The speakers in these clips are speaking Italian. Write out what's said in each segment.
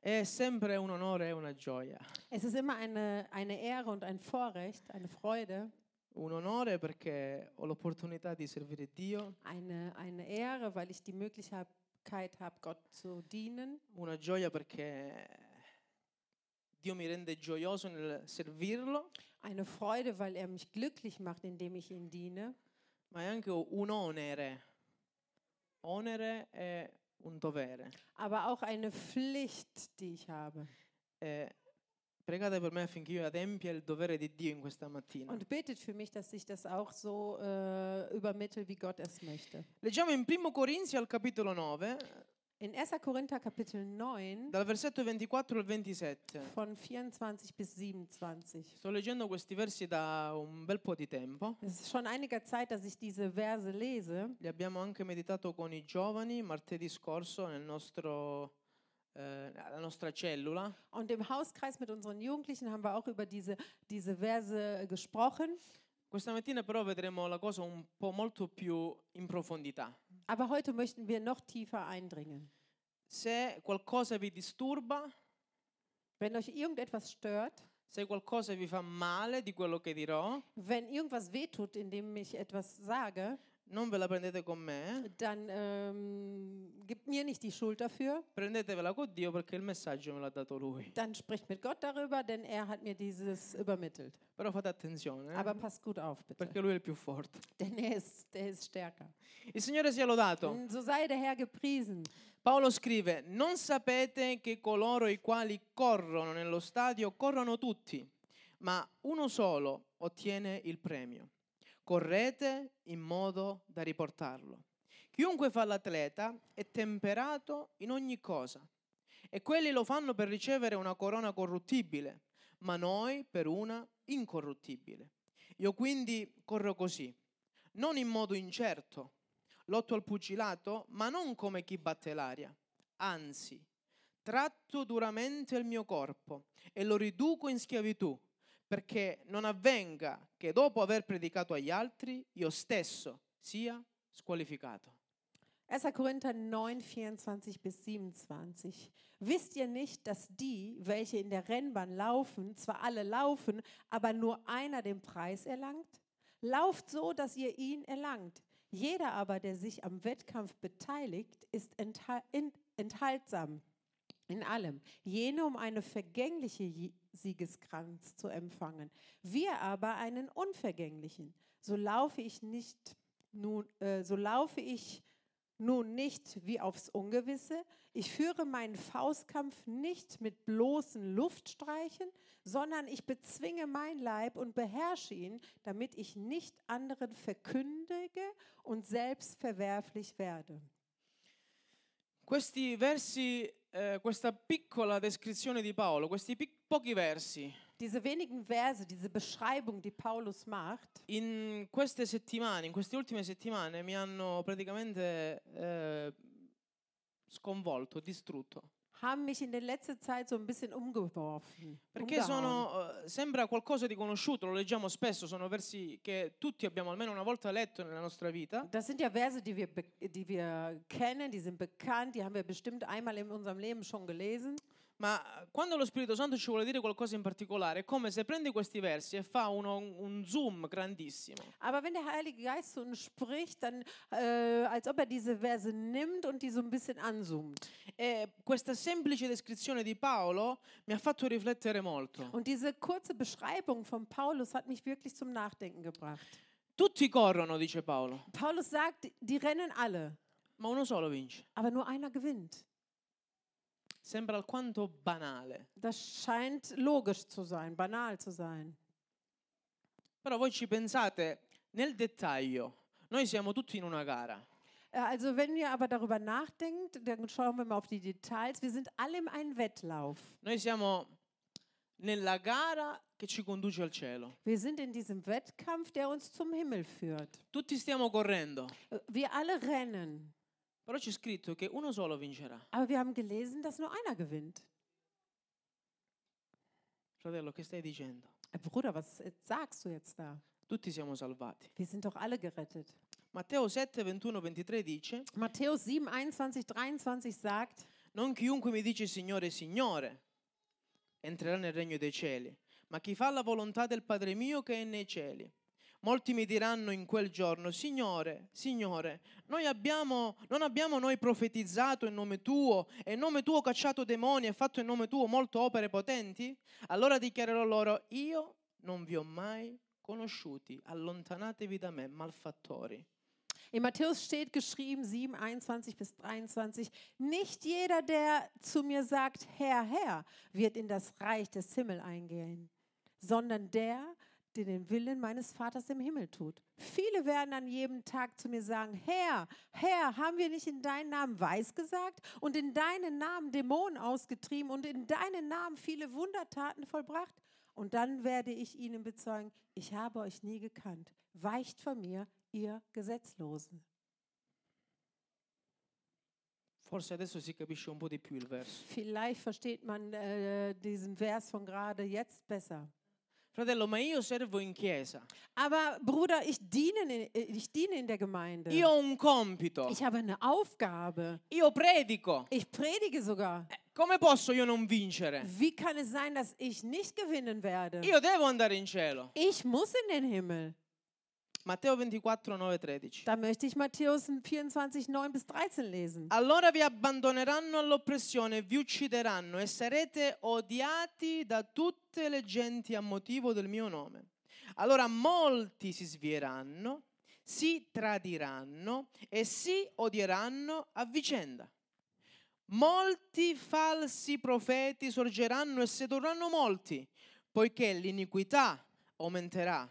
È sempre un onore e una gioia. Es ist immer eine Ehre und ein Vorrecht, eine Freude, Un onore perché ho l'opportunità di servire Dio, eine Ehre, weil ich die Möglichkeit habe, Gott zu dienen. una gioia perché Dio mi rende gioioso nel servirlo, Eine Freude, weil er mich glücklich macht, indem ich ihn diene. ma è anche un onere. Onere è un dovere. Aber auch eine Pflicht, die ich habe. Pregate per me affinché io adempia il dovere di Dio in questa mattina. Und betet für mich, dass ich das auch so übermittle, wie Gott es möchte. Leggiamo in 1 Corinzi al capitolo 9, In 1. Korinther Kapitel 9, dal versetto 24 al 27. von 24 bis 27. Sto leggendo questi versi da un bel po' di tempo. Es ist schon einiger Zeit, dass ich diese Verse lese. Li abbiamo anche meditato con i giovani martedì scorso nella nostra cellula. Und im Hauskreis mit unseren Jugendlichen haben wir auch über diese Verse gesprochen. Questa mattina però vedremo la cosa un po' molto più in profondità. Aber heute möchten wir noch tiefer eindringen. Se qualcosa vi disturba, Wenn euch irgendetwas stört, se qualcosa vi fa male di quello che dirò, wenn irgendwas wehtut, indem ich etwas sage, non ve la prendete con me, dann gebt mir nicht die Schuld dafür. prendetevela con Dio perché il messaggio me l'ha dato Lui. Dann spricht mit Gott darüber, denn er hat mir dieses übermittelt. Però fate attenzione, Aber passt gut auf, bitte. perché Lui è il più forte. Denn der ist stärker. Il Signore sia lodato. So sei der Herr gepriesen. Paolo scrive: non sapete che coloro i quali corrono nello stadio corrono tutti, ma uno solo ottiene il premio. Correte in modo da riportarlo. Chiunque fa l'atleta è temperato in ogni cosa, e quelli lo fanno per ricevere una corona corruttibile, ma noi per una incorruttibile. Io quindi corro così, non in modo incerto. Lotto al pugilato, ma non come chi batte l'aria. Anzi, tratto duramente il mio corpo e lo riduco in schiavitù, perché non avvenga che dopo aver predicato agli altri, io stesso sia squalificato. 1. Korinther 9, 24 bis 27. Wisst ihr nicht, dass die, welche in der Rennbahn laufen, zwar alle laufen, aber nur einer den Preis erlangt? Lauft so, dass ihr ihn erlangt. Jeder aber, der sich am Wettkampf beteiligt, ist enthaltsam in allem. Jene um eine vergängliche Siegeskranz zu empfangen, wir aber einen unvergänglichen. So laufe ich nun nicht wie aufs Ungewisse. Ich führe meinen Faustkampf nicht mit bloßen Luftstreichen, sondern ich bezwinge mein Leib und beherrsche ihn, damit ich nicht anderen verkündige und selbst verwerflich werde. Questi versi, questa piccola descrizione di Paolo, questi pochi versi, Diese wenigen Verse, diese Beschreibung, die Paulus macht, in queste settimane, in queste ultime settimane, mi hanno praticamente sconvolto, distrutto. haben mich in der letzten Zeit so ein bisschen umgeworfen. Perché umgehauen. sembra qualcosa di conosciuto, lo leggiamo spesso, sono versi che tutti abbiamo almeno una volta letto nella nostra vita. Das sind ja Verse, die wir kennen, die sind bekannt, die haben wir bestimmt einmal in unserem Leben schon gelesen. Ma quando lo Spirito Santo ci vuole dire qualcosa in particolare, è come se prende questi versi e fa un zoom grandissimo. Aber wenn der Heilige Geist zu uns spricht, dann als ob er diese Verse nimmt und die so ein bisschen anzoomt. E questa semplice descrizione di Paolo mi ha fatto riflettere molto. Und diese kurze Beschreibung von Paulus hat mich wirklich zum Nachdenken gebracht. Tutti corrono, dice Paolo, Paulus sagt, die rennen alle, ma uno solo vince. aber nur einer gewinnt. Sembra alquanto banale. Das scheint logisch zu sein, banal zu sein. Però voi ci pensate nel dettaglio. Noi siamo tutti in una gara. Also wenn ihr aber darüber nachdenkt, dann schauen wir mal auf die Details. Wir sind alle in einem Wettlauf. Noi siamo nella gara che ci conduce al cielo. Wir sind in diesem Wettkampf, der uns zum Himmel führt. Tutti stiamo correndo. Wir alle rennen. Però c'è scritto che uno solo vincerà. Aber wir haben gelesen, dass nur einer gewinnt. Fratello, che stai dicendo? Bruder, was sagst du jetzt da? Tutti siamo salvati. Wir sind doch alle gerettet. Matteo 7, 21, 23 dice: Matthäus 7, 21, 23 sagt: Non chiunque mi dice Signore, Signore, entrerà nel regno dei cieli, ma chi fa la volontà del Padre mio che è nei cieli. Molti mi diranno in quel giorno, Signore, Signore, non abbiamo noi profetizzato in nome tuo, e in nome tuo cacciato demoni e fatto in nome tuo molte opere potenti? Allora dichiarerò loro, io non vi ho mai conosciuti, allontanatevi da me, malfattori. In Matthäus steht geschrieben, 7, 21 bis 23, nicht jeder, der zu mir sagt, Herr, Herr, wird in das Reich des Himmels eingehen, sondern der den Willen meines Vaters im Himmel tut. Viele werden an jedem Tag zu mir sagen, Herr, Herr, haben wir nicht in deinen Namen weisgesagt und in deinen Namen Dämonen ausgetrieben und in deinen Namen viele Wundertaten vollbracht? Und dann werde ich ihnen bezeugen, ich habe euch nie gekannt. Weicht von mir, ihr Gesetzlosen. Forse adesso si capisce un po' di più il verso. Vielleicht versteht man diesen Vers von gerade jetzt besser. Fratello, ma io servo in chiesa. Aber Bruder, ich diene in der Gemeinde. Io ho un compito. Ich habe eine Aufgabe. Io predico. Ich predige sogar. Come posso io non vincere? Wie kann es sein, dass ich nicht gewinnen werde? Io devo andare in cielo. Ich muss in den Himmel. Matteo 24, 9, 13. Da möchte ich Matthäus 24, 9 bis 13 lesen. Allora vi abbandoneranno all'oppressione, vi uccideranno e sarete odiati da tutte le genti a motivo del mio nome. Allora molti si svieranno, si tradiranno e si odieranno a vicenda. Molti falsi profeti sorgeranno e sedurranno molti, poiché l'iniquità aumenterà.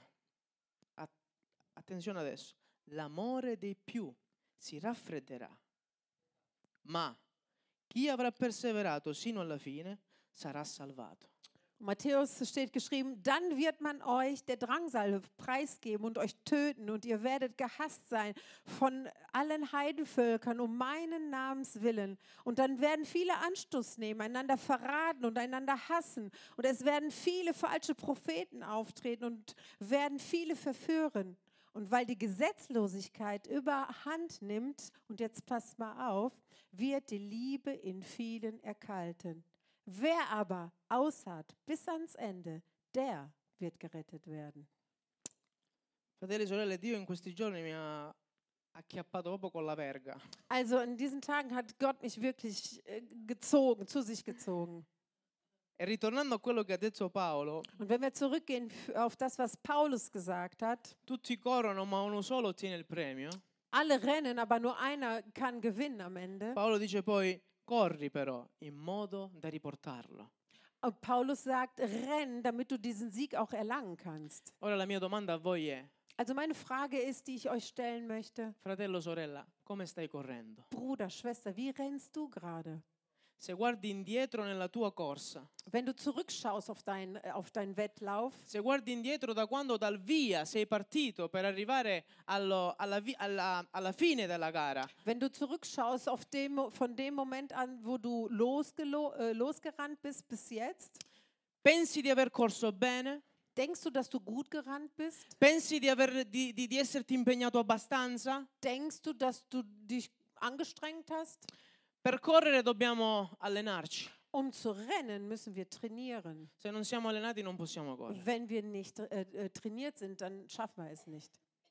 Attenzione adesso, l'amore dei più si raffredderà, ma chi avrà perseverato sino alla fine sarà salvato. Matthäus steht geschrieben, dann wird man euch der Drangsal preisgeben und euch töten und ihr werdet gehasst sein von allen Heidenvölkern um meinen Namens willen. Und dann werden viele Anstoß nehmen, einander verraten und einander hassen. Und es werden viele falsche Propheten auftreten und werden viele verführen. Und weil die Gesetzlosigkeit überhand nimmt, und jetzt passt mal auf, wird die Liebe in vielen erkalten. Wer aber ausharrt bis ans Ende, der wird gerettet werden. Fratelli e sorelle, Dio in questi giorni mi ha acchiappato proprio con la verga. Also in diesen Tagen hat Gott mich wirklich gezogen, zu sich gezogen. E ritornando a quello che ha detto Paolo, Und wenn wir zurückgehen auf das, was Paulus gesagt hat, tutti corrono ma uno solo ottiene il premio. alle rennen, aber nur einer kann gewinnen am Ende. Paolo dice poi, corri però in modo da riportarlo. Und Paulus sagt, renn, damit du diesen Sieg auch erlangen kannst. Ora la mia domanda a voi è, Also meine Frage ist, die ich euch stellen möchte, fratello, sorella, come stai correndo? Bruder, Schwester, wie rennst du gerade? Se guardi indietro nella tua corsa, Wenn du zurückschaust auf deinen Wettlauf, se guardi indietro da quando dal via sei partito per arrivare alla fine della gara, wenn du zurückschaust von dem Moment an, wo du losgerannt bist bis jetzt, pensi di aver corso bene? denkst du, dass du gut gerannt bist? Pensi di esserti impegnato abbastanza? Denkst du, dass du dich angestrengt hast? Per correre dobbiamo allenarci. Zu rennen müssen wir trainieren. Se non siamo allenati non possiamo correre. Wenn wir nicht trainiert sind, dann schaffen wir es nicht.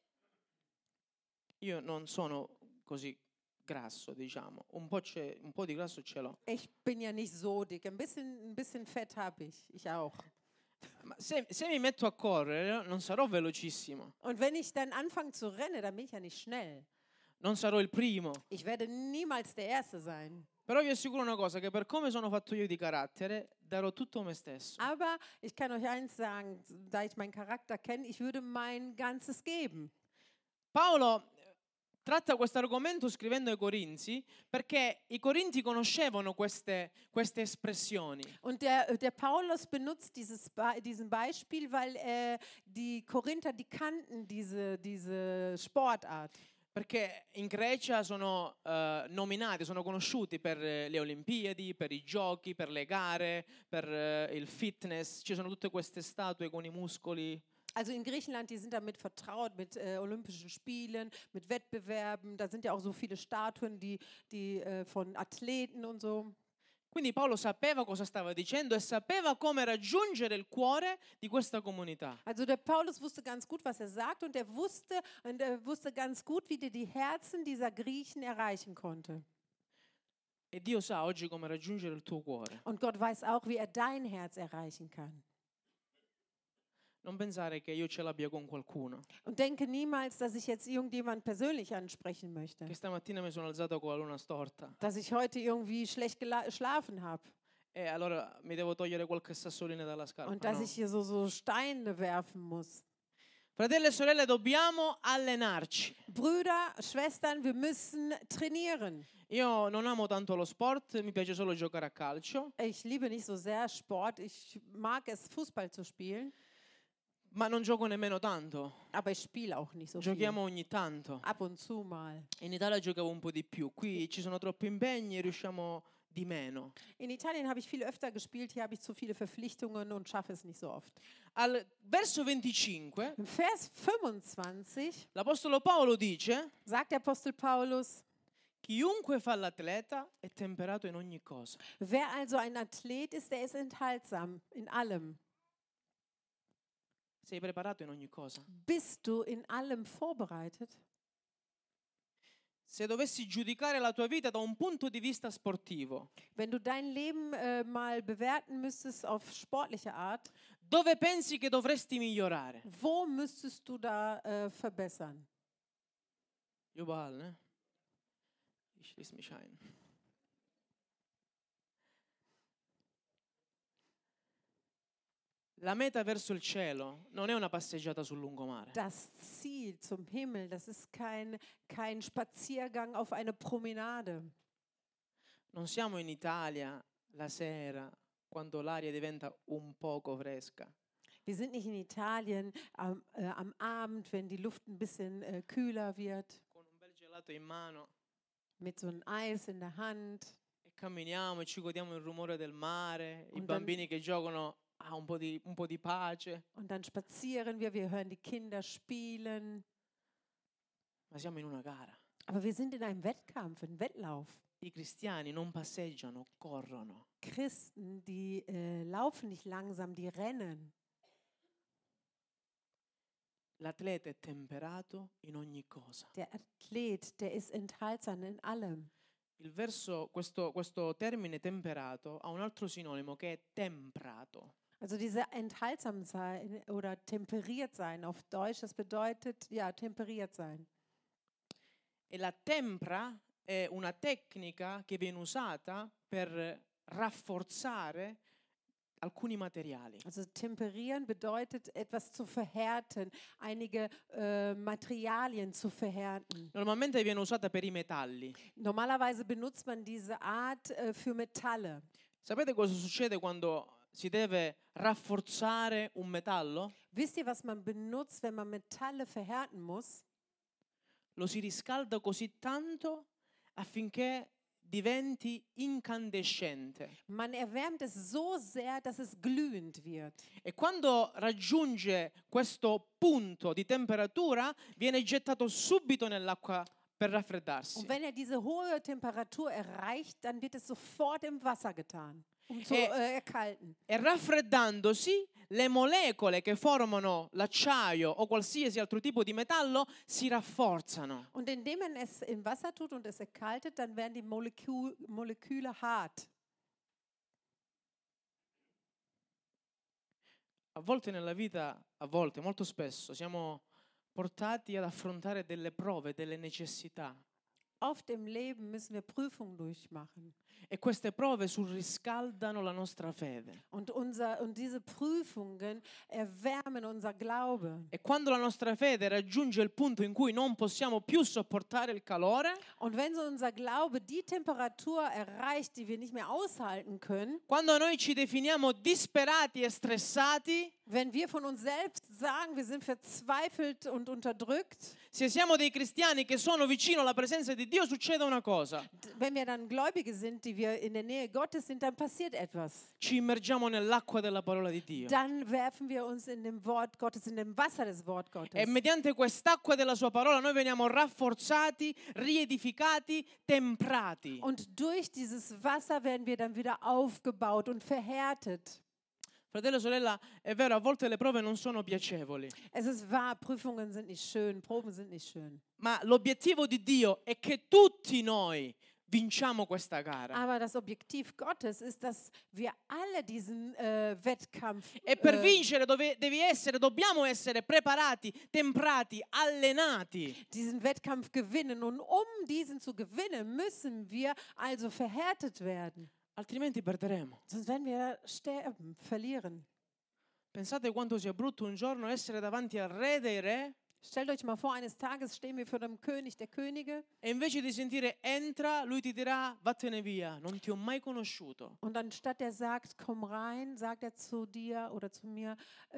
Io non sono così grasso, diciamo. Un po' di grasso ce l'ho. Ich bin ja nicht so dick. Ein bisschen Fett habe ich. Ich auch. Ma se mi metto a correre non sarò velocissimo. Und wenn ich dann anfange zu rennen, dann bin ich ja nicht schnell. Non sarò il primo. Ich werde niemals der Erste sein. Però vi assicuro una cosa, che per come sono fatto io di carattere, darò tutto me stesso. Aber ich kann euch eins sagen, da ich meinen Charakter kenne, ich würde mein Ganzes geben. Paolo tratta questo argomento scrivendo ai Corinzi perché i Corinzi conoscevano queste espressioni. Und der Paulus benutzt diesen Beispiel, weil die Korinther, die kannten diese Sportart. Perché in Grecia sono nominati, sono conosciuti per le Olimpiadi, per i giochi, per le gare, per il fitness. Ci sono tutte queste statue con i muscoli. Also in Griechenland, die sind damit vertraut mit Olympischen Spielen, mit Wettbewerben. Da sind ja auch so viele Statuen, die von Athleten und so. Quindi Paolo sapeva cosa stava dicendo e sapeva come raggiungere il cuore di questa comunità. Also der Paulus wusste ganz gut, was er sagt, und er wusste ganz gut, wie er die Herzen dieser Griechen erreichen konnte. E Dio sa oggi come raggiungere il tuo cuore. Und Gott weiß auch, wie er dein Herz erreichen kann. Non pensare che io ce l'abbia con qualcuno. Und denke niemals, dass ich jetzt irgendjemand persönlich ansprechen möchte. Che stamattina mi sono alzato con la luna storta Dass ich heute irgendwie schlecht geschlafen habe. e allora mi devo togliere qualche sassolina dalla scarpa. Und dass No. ich hier so Steine werfen muss. Fratelli e sorelle, dobbiamo allenarci. Brüder, Schwestern, wir müssen trainieren. Io non amo tanto lo sport, mi piace solo giocare a calcio, Ich liebe nicht so sehr Sport. Ich mag es, Fußball zu spielen. ma non gioco nemmeno tanto. Aber ich spiele auch nicht so viel. Giochiamo ogni tanto. Ab und zu mal. In Italia giocavo un po' di più, qui ci sono troppi impegni e riusciamo di meno. In Italien habe ich viel öfter gespielt. Hier habe ich zu viele Verpflichtungen und schaffe es nicht so oft. Al verso 25 Im Vers 25 l'Apostolo Paolo dice: sagt der Apostel Paulus: chiunque fa l'atleta è temperato in ogni cosa. Wer also ein Athlet ist, der ist enthaltsam in allem. Sei preparato in ogni cosa. Bist du in allem vorbereitet? Se dovessi giudicare la tua vita da un punto di vista sportivo, Wenn du dein Leben mal bewerten müsstest auf sportliche Art, dove pensi che dovresti migliorare? wo müsstest du da verbessern? Yuval, ne? Ich schließe mich ein. La meta verso il cielo non è una passeggiata sul lungomare. Das Ziel zum Himmel, das ist kein Spaziergang auf eine Promenade. Non siamo in Italia la sera quando l'aria diventa un poco fresca. Wir sind nicht in Italien am Abend, wenn die Luft ein bisschen kühler wird, Con un bel gelato in mano mit so einem Eis in der Hand. e camminiamo e ci godiamo il rumore del mare, i Und dann- bambini che giocano a un po' di pace, Und dann spazieren wir hören die Kinder spielen. ma siamo in una gara. Aber wir sind in einem Wettkampf, einem Wettlauf. I cristiani non passeggiano, corrono. Christen, die laufen nicht langsam, die rennen. L'atleta è temperato in ogni cosa. Der Athlet, der ist enthaltsam in allem. Questo termine temperato ha un altro sinonimo che è temprato. Also dieser enthaltsam sein oder temperiert sein auf Deutsch, das bedeutet, ja, temperiert sein. E la tempra è una tecnica che viene usata per rafforzare alcuni materiali. Also temperieren bedeutet, etwas zu verhärten, einige Materialien zu verhärten. Normalmente viene usata per i metalli. Normalerweise benutzt man diese Art für Metalle. Sapete cosa succede quando si deve rafforzare un metallo? Wisst ihr, was man benutzt, wenn man Metalle verhärten muss? Lo si riscalda così tanto affinché diventi incandescente. Man erwärmt es so sehr, dass es glühend wird. E quando raggiunge questo punto di temperatura, viene gettato subito nell'acqua per raffreddarsi. Und wenn er diese hohe Temperatur erreicht, dann wird es sofort im Wasser getan, um zu erkalten. E raffreddandosi, le molecole che formano l'acciaio o qualsiasi altro tipo di metallo si rafforzano. Und indem man es im Wasser tut und es erkaltet, dann werden die Moleküle hart. A volte nella vita, molto spesso, siamo portati ad affrontare delle prove, delle necessità. Oft im Leben müssen wir Prüfungen durchmachen. E queste prove surriscaldano la nostra fede. Und diese Prüfungen erwärmen unser Glaube. E quando la nostra fede raggiunge il punto in cui non possiamo più sopportare il calore, Und wenn so unser Glaube die Temperatur erreicht, die wir nicht mehr aushalten können, quando noi ci definiamo disperati e stressati, wenn wir von uns selbst sagen, wir sind verzweifelt und unterdrückt. Se siamo dei cristiani che sono vicino alla presenza di Dio, succede una cosa. Wenn wir dann Gläubige sind, die wir in der Nähe Gottes sind, dann passiert etwas. Ci immergiamo nell'acqua della parola di Dio. Dann werfen wir uns in dem Wort Gottes, in dem Wasser des Wort Gottes. E mediante quest'acqua della sua parola noi veniamo rafforzati, riedificati, temprati. Und durch dieses Wasser werden wir dann wieder aufgebaut und verhärtet. Fratello, sorella, è vero, a volte le prove non sono piacevoli, Es ist wahr, Prüfungen sind nicht schön, Proben sind nicht schön. ma l'obiettivo di Dio è che tutti noi vinciamo questa gara. Aber das Objektiv Gottes ist, dass wir alle diesen Wettkampf E per vincere dobbiamo essere preparati, temprati, allenati. diesen Wettkampf gewinnen. Und diesen zu gewinnen, müssen wir also verhärtet werden. Altrimenti perderemo. Sonst werden wir sterben, verlieren. Pensate quanto sia brutto un giorno essere davanti al Re dei Re Stellt euch mal vor, eines Tages stehen wir vor dem König der Könige e invece di sentire entra, lui ti dirà vattene via, non ti ho mai conosciuto. und anstatt er sagt, komm rein, sagt er zu dir oder zu mir,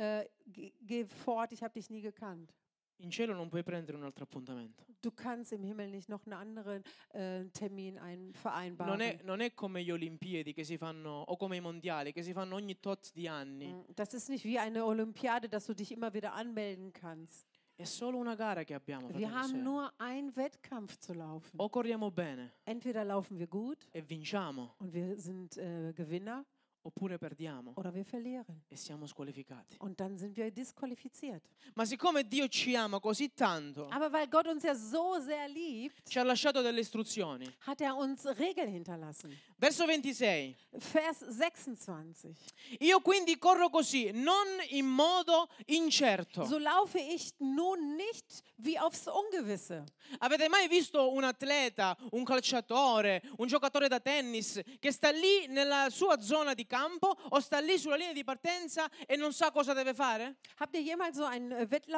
geh fort, ich habe dich nie gekannt. In cielo non puoi prendere un altro appuntamento. Du kannst im Himmel nicht noch einen anderen Termin vereinbaren. Non è come gli Olimpiadi che si fanno, o come i mondiali, che si fanno ogni tot di anni. Das ist nicht wie eine Olympiade, dass du dich immer wieder anmelden kannst. È solo una gara che abbiamo. Wir fratelli e haben sorelle. nur einen Wettkampf zu laufen. O corriamo bene Entweder laufen wir gut e vinciamo, und wir sind Gewinner oppure perdiamo oder wir verlieren. e siamo squalificati. Und dann sind wir disqualifiziert. Ma siccome Dio ci ama così tanto, Aber weil Gott uns ja so sehr liebt, ci ha lasciato delle istruzioni. hat er uns Regeln hinterlassen. Verso 26. Vers 26. Io quindi corro così, non in modo incerto. So laufe ich nun nicht wie aufs Ungewisse. Avete mai visto un atleta, un calciatore, un giocatore da tennis che sta lì nella sua zona di campo o sta lì sulla linea di partenza e non sa cosa deve fare? Habt ihr jemals so einen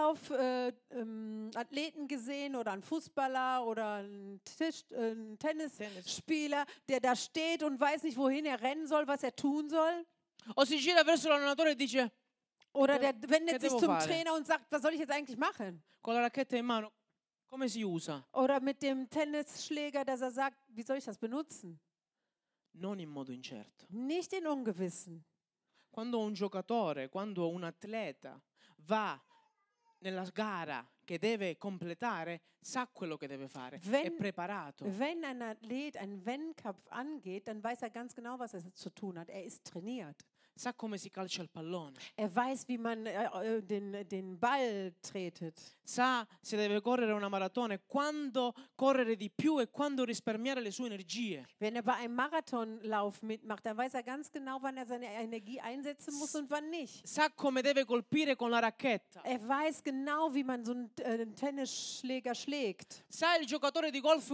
Wettlauf-Athleten gesehen oder einen Fußballer oder einen Tennisspieler, der da steht und weiß nicht, wohin er rennen soll, was er tun soll? O si gira verso l'allenatore e dice, Oder der wendet sich devo zum fare? Trainer und sagt, was soll ich jetzt eigentlich machen? con la racchetta in mano, come si usa? Oder mit dem Tennisschläger, dass er sagt, wie soll ich das benutzen? Non in modo incerto. Nicht in Ungewissen. Quando un giocatore, quando un atleta va nella gara che deve completare, sa quello che deve fare, è preparato. Wenn ein Athlet einen Wettkampf angeht, dann weiß er ganz genau, was er zu tun hat. Er ist trainiert. Sa come si calcia il pallone, Er weiß, wie man den Ball tretet. sa se deve correre una maratona, quando correre di più e quando risparmiare le sue energie. Wenn er bei einem Marathonlauf mitmacht, dann weiß er ganz genau, wann er seine Energie einsetzen muss und wann nicht. Sa come deve colpire con la racchetta. Er weiß genau, wie man so einen Tennisschläger schlägt. Sa il giocatore di golf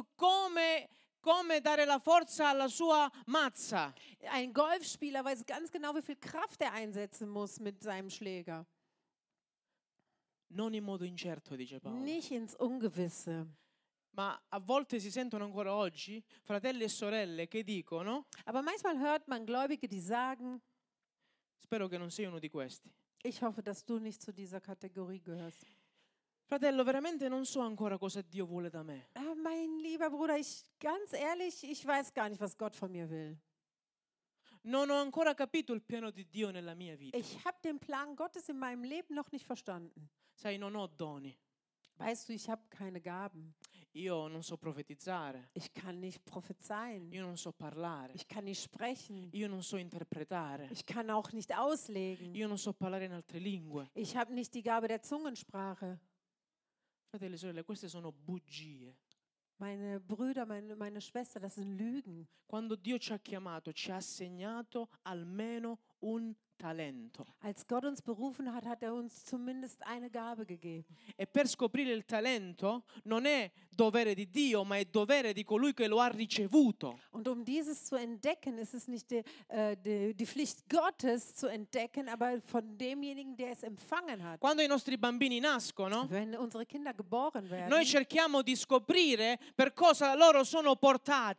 come dare la forza alla sua mazza. Ein Golfspieler weiß ganz genau, wie viel Kraft er einsetzen muss mit seinem Schläger. Non in modo incerto, dice Paolo. Nicht ins Ungewisse. Ma a volte si sentono ancora oggi fratelli e sorelle che dicono, Aber manchmal hört man Gläubige, die sagen, spero che non sei uno di questi. ich hoffe, dass du nicht zu dieser Kategorie gehörst. Fratello, veramente non so ancora cosa Dio vuole da me. Mein lieber Bruder, ganz ehrlich, ich weiß gar nicht, was Gott von mir will. Non ho ancora capito il piano di Dio nella mia vita. Ich habe den Plan Gottes in meinem Leben noch nicht verstanden. Sai, non ho doni. Weißt du, ich habe keine Gaben. Io non so profetizzare. Ich kann nicht prophezeien. Io non so parlare. Ich kann nicht sprechen. Io non so interpretare. Ich kann auch nicht auslegen. Io non so parlare in altre lingue. Ich habe nicht die Gabe der Zungensprache. Fratelli e sorelle, queste sono bugie. Meine Brüder, meine Schwester, das sind Lügen. Quando Dio ci ha chiamato, ci ha assegnato almeno un talento. Als Gott uns berufen hat, hat er uns zumindest eine Gabe gegeben. E per scoprire il talento non è dovere di Dio, ma è dovere di colui che lo ha ricevuto. Und dieses zu entdecken, ist es nicht die Pflicht Gottes zu entdecken, aber von demjenigen, der es empfangen hat. Quando i nostri bambini nascono, Wenn unsere Kinder geboren werden, noi cerchiamo di scoprire per cosa loro sono portati.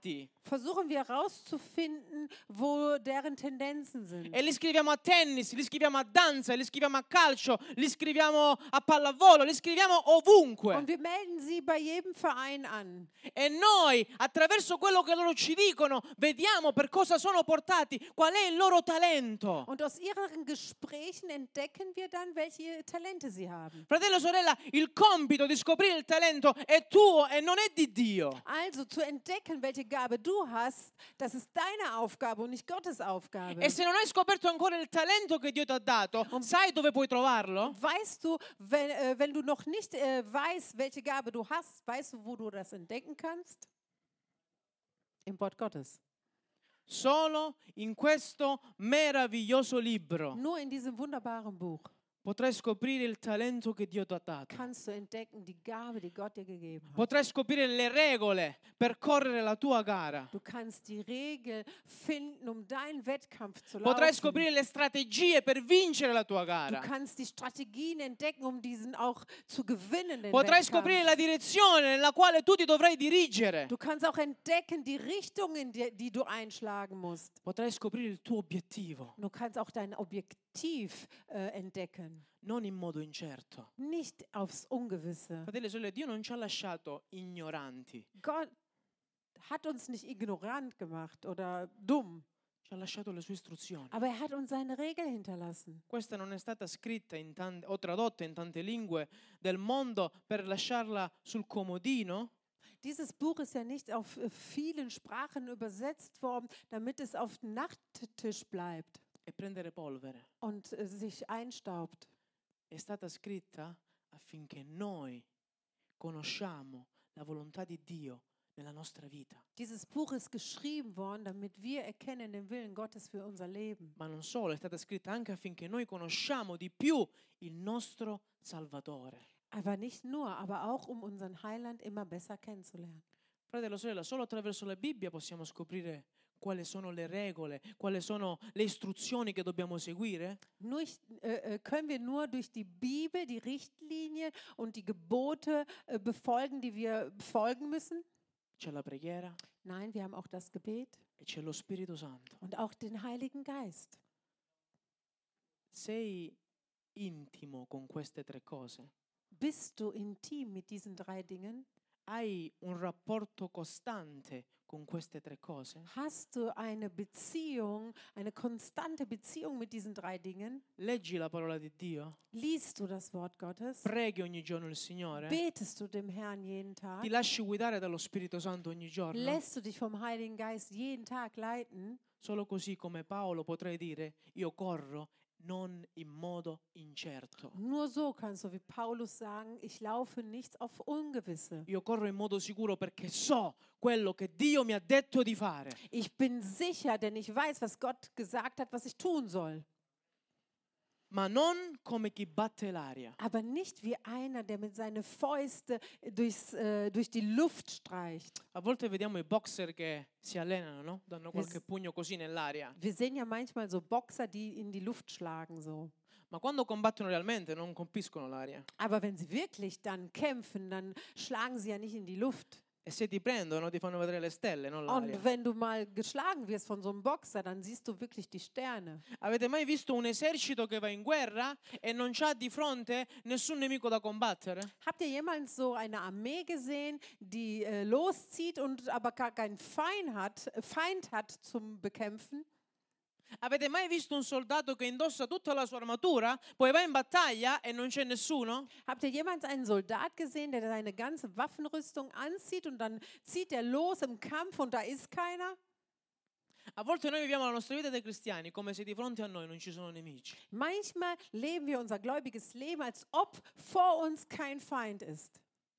versuchen wir herauszufinden, wo deren Tendenzen sind. E li scriviamo a tennis, li scriviamo a danza, li scriviamo a calcio, li scriviamo a pallavolo, li scriviamo ovunque. Und wir melden sie bei jedem Verein an. E noi, attraverso quello che loro ci dicono, vediamo per cosa sono portati, qual è il loro talento. Und aus ihren Gesprächen entdecken wir dann, welche Talente sie haben. Fratello, sorella, il compito di scoprire il talento è tuo e non è di Dio. Also zu entdecken, welche Gabe du hast, das ist deine Aufgabe und nicht Gottes Aufgabe. E se non hai scoperto ancora il talento che Dio ti ha dato, sai dove puoi trovarlo? Weißt du, wenn du noch nicht weißt, welche Gabe du hast, weißt du, wo du das entdecken kannst? Im Wort Gottes. Solo in questo meraviglioso libro Nur in diesem wunderbaren Buch potrai scoprire il talento che Dio ti ha dato. kannst du entdecken die Gabe, die Gott dir gegeben hat. Potrai scoprire le regole per correre la tua gara. Du kannst die Regel finden, um deinen Wettkampf zu Potrai laufen. scoprire le strategie per vincere la tua Du gara. kannst die Strategien entdecken, um diesen auch zu gewinnen. Den Potrai scoprire la Wettkampf. direzione nella quale tu ti dovrai dirigere. Du kannst auch entdecken die Richtungen, die du einschlagen musst. Potrai scoprire il tuo obiettivo, Du kannst auch dein Objektiv entdecken. non in modo incerto. Nicht aufs Ungewisse. Fratelli e sorelle, Dio non ci ha lasciato ignoranti, Gott hat uns nicht ignorant gemacht oder dumm, ci ha lasciato le sue istruzioni. aber er hat uns seine Regel hinterlassen. Questa non è stata scritta o tradotta in tante lingue del mondo per lasciarla sul comodino, Dieses Buch ist ja nicht auf vielen Sprachen übersetzt worden, damit es auf dem Nachttisch bleibt e prendere polvere. und sich einstaubt. È stata scritta affinché noi conosciamo la volontà di Dio nella nostra vita. Dieses Buch ist geschrieben worden, damit wir erkennen den Willen Gottes für unser Leben. Ma non solo, è stata scritta anche affinché noi conosciamo di più il nostro Salvatore. Aber nicht nur, aber auch um unseren Heiland immer besser kennenzulernen. Fratello, sorella, solo attraverso la Bibbia possiamo scoprire quali sono le regole, quali sono le istruzioni che dobbiamo seguire. Können wir nur durch die Bibel die Richtlinien und die Gebote befolgen, die wir befolgen müssen? C'è la preghiera Nein, wir haben auch das Gebet e c'è lo Spirito Santo. und auch den Heiligen Geist. Sei intimo con queste tre cose? Bist du intim mit diesen 3 Dingen? Hai un rapporto costante con queste tre cose? Hast du eine Beziehung, eine konstante Beziehung mit diesen 3 Dingen? Leggi la parola di Dio? Liest du das Wort Gottes? Preghi ogni giorno il Signore? Betest du dem Herrn jeden Tag? Ti lasci guidare dallo Spirito Santo ogni giorno? Lässt du dich vom Heiligen Geist jeden Tag leiten? Solo così come Paolo potrei dire io corro non in modo incerto. Nur so kannst du wie Paulus sagen, ich laufe nichts auf Ungewisse. Io corro in modo sicuro perché so quello che Dio mi ha detto di fare. Ich bin sicher, denn ich weiß, was Gott gesagt hat, was ich tun soll. Ma non come chi batte l'aria. Aber nicht wie einer, der mit seinen Fäusten durch die Luft streicht. A volte vediamo i boxer che si allenano, no? Danno qualche pugno così nell'aria. Wir sehen ja manchmal so Boxer, die in die Luft schlagen so. Ma quando combattono realmente non colpiscono l'aria. Aber wenn sie wirklich dann kämpfen, dann schlagen sie ja nicht in die Luft. E se ti prendono ti fanno vedere le stelle, non l'aria. Und wenn du mal geschlagen wirst von so einem Boxer, dann siehst du wirklich die Sterne. Avete mai visto un esercito che va in guerra e non c'ha di fronte nessun nemico da combattere? Habt ihr jemals so eine Armee gesehen, die loszieht und aber gar keinen Feind hat zum Bekämpfen? Avete mai visto un soldato che indossa tutta la sua armatura, poi va in battaglia e non c'è nessuno? Habt ihr jemals einen Soldat gesehen, der seine ganze Waffenrüstung anzieht und dann zieht er los im Kampf und da ist keiner? A volte noi viviamo la nostra vita dei cristiani come se di fronte a noi non ci sono nemici. Manchmal leben wir unser gläubiges Leben, als ob vor uns kein Feind ist.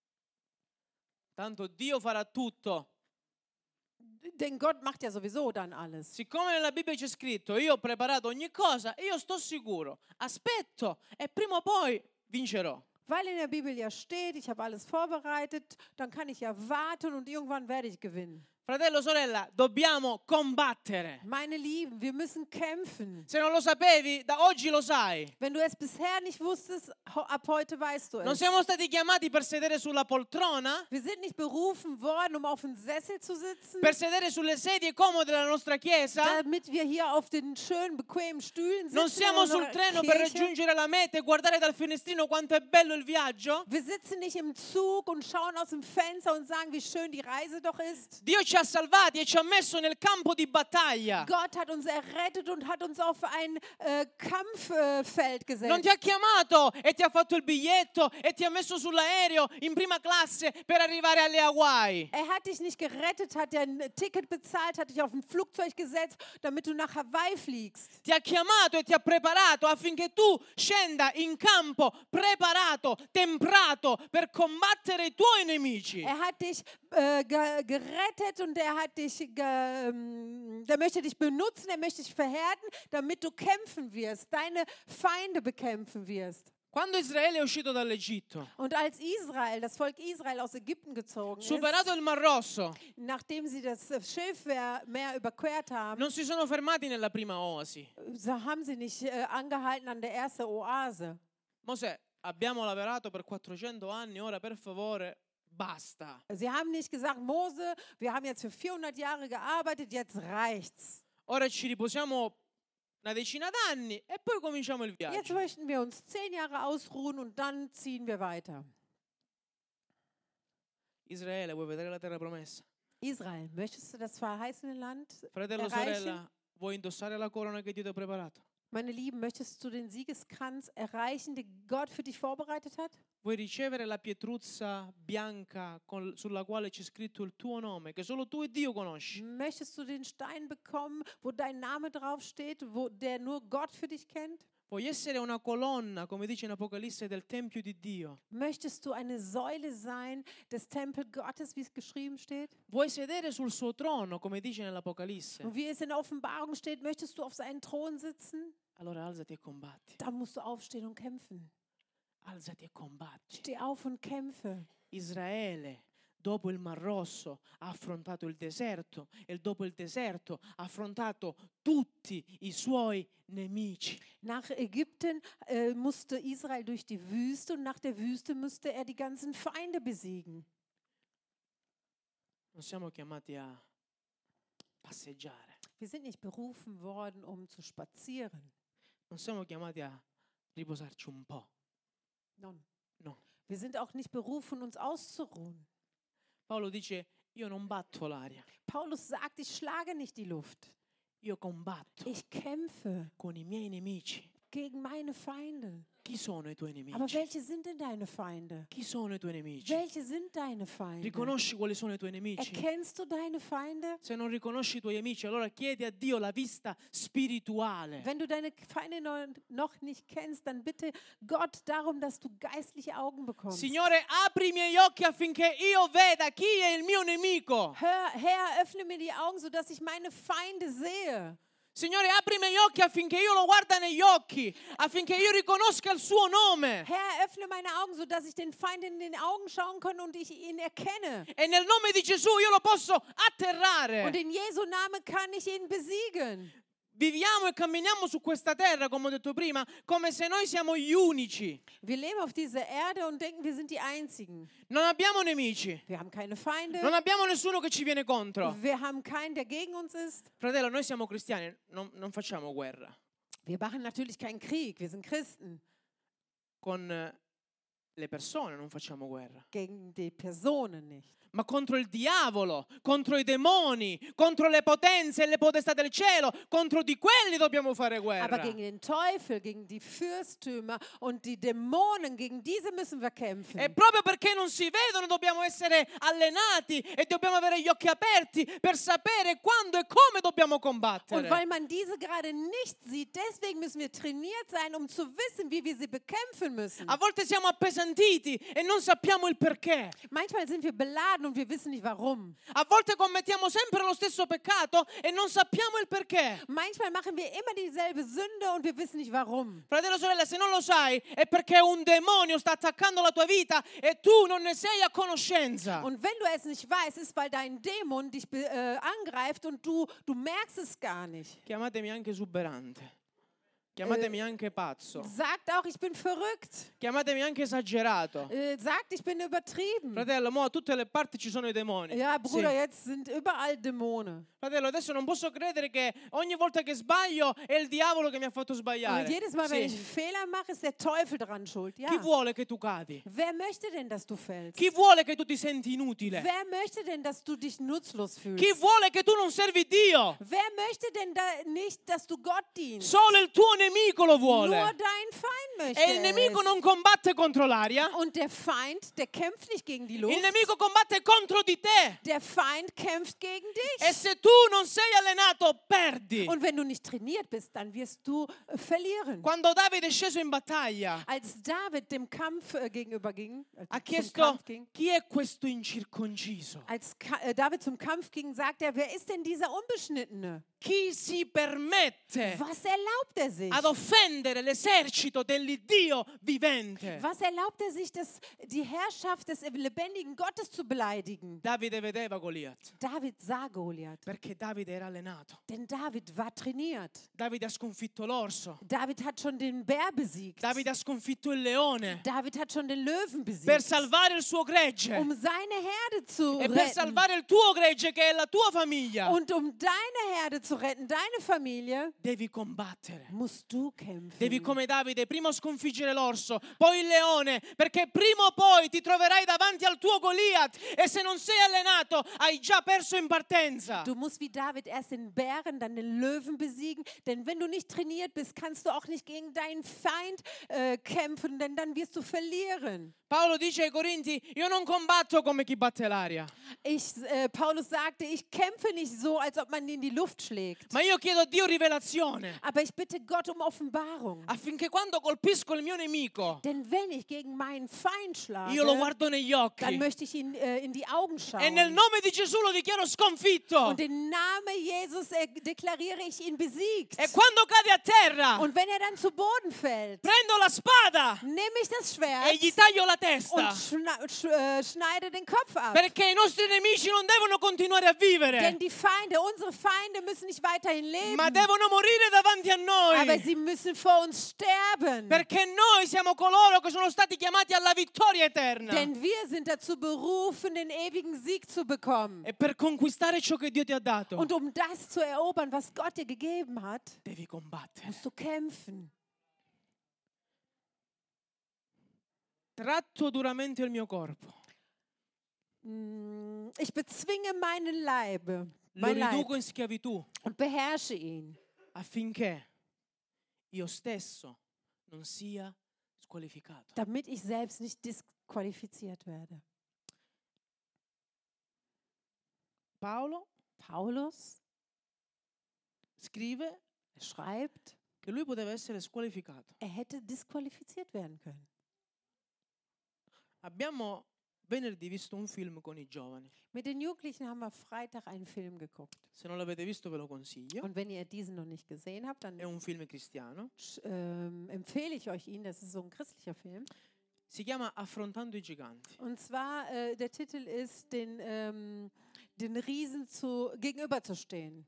Tanto Dio farà tutto. Denn Gott macht ja sowieso dann alles. Siccome nella Bibbia c'è scritto io ho preparato ogni cosa, io sto sicuro, aspetto e prima o poi vincerò. Weil in der Bibel ja steht, ich habe alles vorbereitet, dann kann ich ja warten und irgendwann werde ich gewinnen. Fratello, sorella, dobbiamo combattere. Meine Lieben, wir müssen kämpfen. Se non lo sapevi, da oggi lo sai. Wenn du es bisher nicht wusstest, ab heute weißt du Non es. siamo stati chiamati per sedere sulla poltrona, Wir sind nicht berufen worden, um auf dem Sessel zu sitzen, per sedere sulle sedie comode della nostra chiesa. damit wir hier auf den schönen, bequemen Stühlen Non sitzen in siamo sul unserer treno per Kirche. raggiungere la meta e guardare dal finestrino quanto è bello il viaggio. Wir sitzen nicht im Zug und schauen aus dem Fenster und sagen, wie schön die Reise doch ist. Dio ci ha salvati e ci ha messo nel campo di battaglia. Gott hat uns errettet und hat uns auf ein Kampffeld Non ti gesetzt. ha chiamato e ti ha fatto il biglietto e ti ha messo sull'aereo in prima classe per arrivare alle Hawaii. Er hat dich nicht gerettet, hat dir ein Ticket bezahlt, hat dich auf ein Flugzeug gesetzt, damit du nach Hawaii fliegst. Ti ha chiamato e ti ha preparato affinché tu scenda in campo preparato, temprato per combattere i tuoi nemici. Er hat dich gerettet und er hat dich, der möchte dich benutzen, er möchte dich verhärten, damit du kämpfen wirst, deine Feinde bekämpfen wirst. Quando Israele è uscito dall'Egitto, Und als Israel, das Volk Israel aus Ägypten gezogen ist, superato il Mar Rosso, nachdem sie das Schilfmeer überquert haben, non si sono fermati nella prima oasi. so haben sie nicht angehalten an der ersten Oase. Mosè, abbiamo lavorato per 400 anni, ora per favore basta. Sie haben nicht gesagt, Mose, wir haben jetzt für 400 Jahre gearbeitet, jetzt reicht's. Ora ci riposiamo una decina d'anni e poi cominciamo il Jetzt viaggio. möchten wir uns 10 Jahre ausruhen und dann ziehen wir weiter. Israele, vuoi vedere la terra promessa? Israel, möchtest du das verheißene Land Fratello, erreichen? sorella, vuoi indossare la corona che Dio ti ha preparato? Meine Lieben, möchtest du den Siegeskranz erreichen, den Gott für dich vorbereitet hat? Vuoi ricevere la pietruzza bianca sulla quale c'è scritto il tuo nome, che solo tu e Dio conosci? Möchtest du den Stein bekommen, wo dein Name draufsteht, der nur Gott für dich kennt? Vuoi essere una colonna, come dice in Apocalisse, del Tempio di Dio? Möchtest du eine Säule sein des Tempel Gottes, wie es geschrieben steht? Vuoi sedere sul suo trono, come dice nell'Apocalisse? Und wie es in der Offenbarung steht, möchtest du auf seinen Thron sitzen? Allora alzati e combatti. Dann musst du aufstehen und kämpfen. Alzati e combatti. Steh auf und kämpfe. Israele, dopo il Mar Rosso, ha affrontato il deserto e dopo il deserto ha affrontato tutti i suoi nemici. Nach Ägypten musste Israel durch die Wüste und nach der Wüste musste er die ganzen Feinde besiegen. Non siamo chiamati a passeggiare, Wir sind nicht berufen worden, um zu spazieren. non siamo chiamati a riposarci un po'. Non. No. Wir sind auch nicht berufen, uns auszuruhen. Paolo dice: io non batto l'aria, Paulus sagt, ich schlage nicht die Luft. io combatto Ich kämpfe con i miei nemici. gegen meine Feinde. Chi sono i tuoi Aber nemici? welche sind denn deine Feinde? Chi sono i tuoi nemici? Welche sind deine Feinde? Riconosci quali sono i tuoi nemici? Erkennst du deine Feinde? Se non riconosci i tuoi amici, allora chiedi a Dio la vista spirituale. Wenn du deine Feinde noch nicht kennst, dann bitte Gott darum, dass du geistliche Augen bekommst. Signore, apri i miei occhi affinché io veda chi è il mio nemico. Herr, öffne mir die Augen, sodass ich meine Feinde sehe. Signore, apri i miei occhi affinché io lo guarda negli occhi, affinché io riconosca il suo nome. Herr, öffne meine Augen, sodass ich den Feind in den Augen schauen kann und ich ihn erkenne. E nel nome di Gesù io lo posso atterrare. Und in Jesu Namen kann ich ihn besiegen. Viviamo e camminiamo su questa terra, come ho detto prima, come se noi siamo gli unici. Wir leben auf dieser Erde und denken, wir sind die Einzigen. Non abbiamo nemici. Wir haben keine Feinde. Non abbiamo nessuno che ci viene contro. Wir haben keinen, der gegen uns ist. Fratello, noi siamo cristiani, non facciamo guerra Wir machen natürlich keinen Krieg. Wir sind Christen. con le persone, non facciamo guerra. Gegen die Personen nicht. Ma contro il diavolo, contro i demoni, contro le potenze e le potestà del cielo, contro di quelli dobbiamo fare Aber guerra. gegen den Teufel, gegen die Fürstümer und die Dämonen, gegen diese müssen wir kämpfen. E proprio perché non si vedono dobbiamo essere allenati e dobbiamo avere gli occhi aperti per sapere quando e come dobbiamo Und combattere. weil man diese gerade nicht sieht, deswegen müssen wir trainiert sein, um zu wissen, wie wir sie bekämpfen müssen. A volte siamo appesantiti appesantiti e non sappiamo il perché. Manchmal sind wir beladen und wir wissen nicht warum. A volte commettiamo sempre lo stesso peccato e non sappiamo il perché. Manchmal machen wir immer dieselbe Sünde und wir wissen nicht warum. Fratello, sorella, se non lo sai è perché un demonio sta attaccando la tua vita e tu non ne sei a conoscenza. Und wenn du es nicht weißt, ist, weil dein Dämon dich angreift und du merkst es gar nicht. Chiamatemi anche esuberante. Chiamatemi anche pazzo. Sagt auch, ich bin verrückt. Chiamatemi anche esagerato. Sagt, ich bin übertrieben. Fratello, mo a tutte le parti ci sono i demoni. Ja, Bruder, Sì. jetzt sind überall Dämonen. Fratello, adesso non posso credere che ogni volta che sbaglio è il diavolo che mi ha fatto sbagliare. Und jedes Mal, wenn Sì. ich einen Fehler mache, ist der Teufel dran schuld. Ja. Chi vuole che tu cadi? Wer möchte denn, dass du fällst? Chi vuole che tu ti senti inutile? Wer möchte denn, dass du dich nutzlos fühlst? Chi vuole che tu non servi Dio? Wer möchte denn nicht, dass du Gott dienst? Solo il tuo nemico lo vuole. Nur dein Feind möchte E il nemico es. non combatte contro l'aria. Und der Feind, der kämpft nicht gegen die Luft. Il nemico combatte contro di te. Der Feind kämpft gegen dich. E se tu non sei allenato, perdi. Und wenn du nicht trainiert bist, dann wirst du verlieren. Quando Davide è sceso in battaglia, Als David dem Kampf gegenüberging, ha zum chiesto Kampf ging, chi è questo incirconciso? als David zum Kampf ging, sagt er, wer ist denn dieser Unbeschnittene? Chi si permette Was erlaubt er sich? ad offendere l'esercito dell'Iddio vivente? Was erlaubt er sich, die Herrschaft des lebendigen Gottes zu beleidigen? Davide vedeva Goliat David sah Goliath, perché Davide era allenato. denn David war trainiert. Davide ha sconfitto l'orso. David hat schon den Bär besiegt. Davide ha sconfitto il leone David hat schon den Löwen per besiegt, salvare il suo gregge seine Herde zu e per retten. salvare il tuo gregge che è la tua famiglia. Und deine Herde zu retten, deine Familie, Devi combattere. musst du kämpfen. Devi come Davide prima sconfiggere l'orso, poi il leone, perché prima o poi ti troverai davanti al tuo Goliat e se non sei allenato hai già perso in partenza. Du musst wie David erst den Bären, dann den Löwen besiegen, denn wenn du nicht trainiert bist, kannst du auch nicht gegen deinen Feind kämpfen, denn dann wirst du verlieren. Paolo dice ai Corinti, io non combatto come chi batte l'aria, Paulus sagte, ich kämpfe nicht so, als ob man in die Luft schlägt. ma io chiedo a Dio rivelazione Aber ich bitte Gott um Offenbarung. affinché quando colpisco il mio nemico Denn wenn ich gegen meinen Feind io lo schlage, guardo negli dann occhi möchte ich ihn in die Augen e nel schauen. nome di Gesù lo dichiaro sconfitto. Und im Namen Jesus deklariere ich ihn besiegt. E quando cade a terra Und wenn er dann zu Boden fällt, prendo la spada nehme ich das e Schwert gli taglio la und testa, schneide den Kopf ab. perché i nostri nemici non devono continuare a vivere, Denn die Feinde, unsere Feinde müssen nicht weiterhin leben, ma devono morire davanti a aber noi, sie müssen vor uns sterben. perché noi siamo coloro che sono stati chiamati alla vittoria eterna Denn wir sind dazu berufen, den ewigen Sieg zu bekommen. e per conquistare ciò che Dio ti ha dato Und um das zu erobern, was Gott dir gegeben hat, devi combattere. musst du kämpfen. Tratto duramente il mio corpo, Ich bezwinge meinen Leib, lo mein Leib riduco in schiavitù und beherrsche ihn, affinché io stesso non sia squalificato. damit ich selbst nicht disqualifiziert werde. Paulus Scrive schreibt, che lui poteva essere squalificato. er hätte disqualifiziert werden können. Abbiamo venerdì visto un film con i giovani. Mit den Jugendlichen haben wir Freitag einen Film geguckt. Se non l'avete visto ve lo consiglio. Und wenn ihr diesen noch nicht gesehen habt, dann È un film cristiano. empfehle ich euch ihn. Das ist so ein christlicher Film. Si chiama Affrontando i giganti. Und zwar, der Titel ist, den Riesen gegenüberzustehen.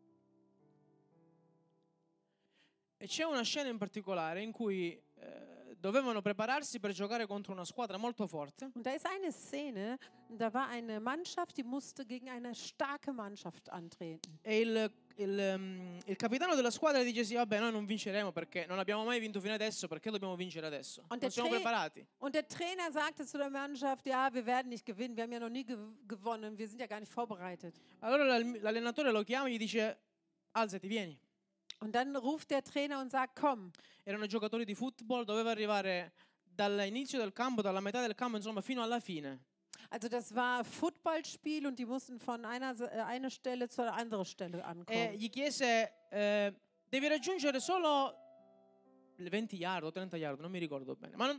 E c'è una scena in particolare in cui dovevano prepararsi per giocare contro una squadra molto forte. Und da ist eine Szene, da war eine Mannschaft, die musste gegen eine starke Mannschaft antreten. E il capitano della squadra dice sì, vabbè, noi non vinceremo perché non abbiamo mai vinto fino adesso, perché dobbiamo vincere adesso? Und Non siamo preparati. Und der Trainer sagte zu der Mannschaft, ja, wir werden nicht gewinnen, wir haben ja noch nie gewonnen, wir sind ja gar nicht vorbereitet. Allora l'allenatore lo chiama e gli dice alzati, vieni. Und dann ruft der Trainer und sagt, komm. Erano giocatori di football, doveva arrivare dall'inizio del campo, dalla metà del campo, insomma, fino alla fine. Also das war Footballspiel und die mussten von einer Stelle zur anderen Stelle E ankommen. gli chiese, devi raggiungere solo 20 yard o 30 yard, non mi ricordo bene, ma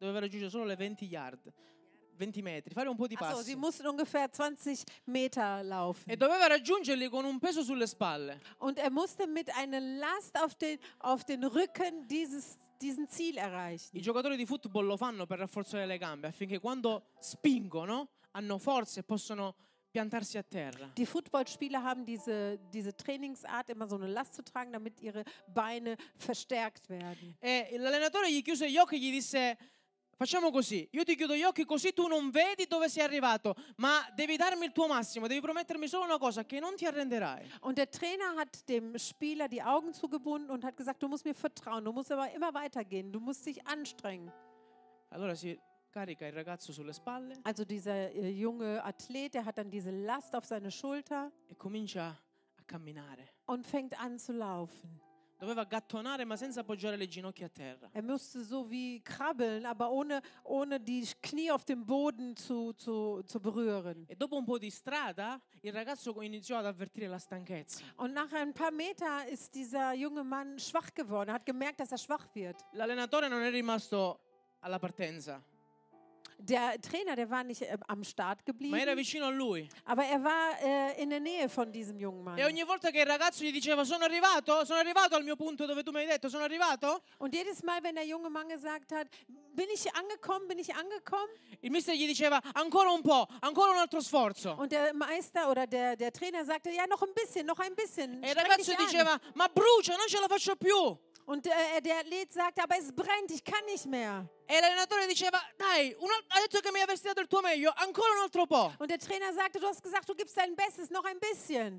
doveva raggiungere solo le 20 yard, 20 metri, fare un po' di Achso, sie passi. mussten ungefähr 20 Meter laufen. E doveva raggiungerli con un peso sulle spalle. Und er musste mit einer Last auf den Rücken diesen Ziel erreichen. I giocatori di football lo fanno per rafforzare le gambe, affinché quando spingono hanno forza e possono piantarsi a terra. Die Footballspieler haben diese Trainingsart, immer so eine Last zu tragen, damit ihre Beine verstärkt werden. E l'allenatore gli chiuse gli occhi e gli disse: facciamo così, io ti chiudo gli occhi così tu non vedi dove sei arrivato, ma devi darmi il tuo massimo, devi promettermi solo una cosa, che non ti arrenderai. Und der Trainer hat dem Spieler die Augen zugebunden und hat gesagt, du musst mir vertrauen, du musst aber immer weitergehen, du musst dich anstrengen. Allora si carica il ragazzo sulle spalle Also dieser junge Athlet, der hat dann diese Last auf seine Schulter e comincia a camminare. und fängt an zu laufen. Doveva gattonare ma senza appoggiare le ginocchia a terra. Er musste so wie krabbeln, aber ohne die Knie auf dem Boden zu berühren. E dopo un po' di strada il ragazzo iniziò ad avvertire la stanchezza. Und nach ein paar Meter ist dieser junge Mann schwach geworden. Er hat gemerkt, dass er schwach wird. L'allenatore non è rimasto alla partenza, Der Trainer, der war nicht am Start ma era geblieben, vicino a lui. aber er war in der Nähe von diesem jungen Mann. E ogni volta che il ragazzo gli diceva sono arrivato al mio punto dove tu mi hai detto, sono arrivato, Und jedes Mal, wenn der junge Mann gesagt hat, bin ich angekommen, il mister gli diceva ancora un po', ancora un altro sforzo. und der Meister oder der Trainer sagte, ja, noch ein bisschen. E il streng ragazzo dich an. diceva ma brucia, non ce la faccio più. Und der Athlet sagte, aber es brennt, ich kann nicht mehr. E l'allenatore diceva dai, hai detto che mi avresti dato il tuo meglio, ancora un altro po'. Und der Trainer sagte, du hast gesagt, du gibst dein Bestes, noch ein bisschen.